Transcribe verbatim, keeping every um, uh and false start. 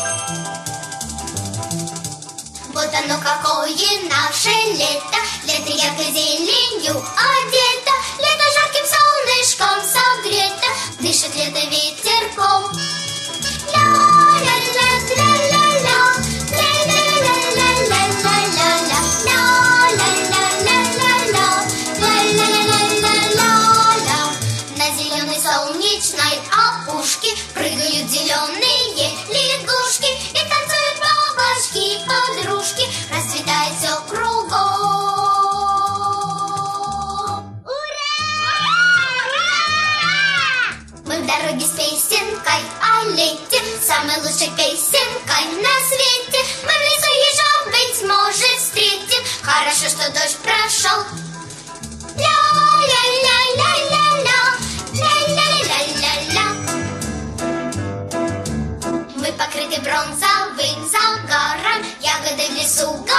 Вот оно какое наше лето, лето яркой зеленью одето, лето жарким солнышком согрето, дышит лето ветерком. Ля-ля-ля-ля-ля-ля, ля-ля-ля-ля-ля-ля-ля, ля-ля-ля-ля-ля-ля, ля-ля-ля-ля-ля-ля. На зеленой солнечной опушке прыгают зеленые лягушки и танцуют бабочки-подружки, расцветает все кругом. Ура! Мы в дороге с песенкой о лете, самой лучшей песенкой на свете. Мы в лесу ежом, быть может, встретим, хорошо, что дождь прошел. Ля-ля-ля-ля-ля-ля, ля-ля-ля-ля-ля. Мы покрыты бронзовым загаром, ягоды в лесу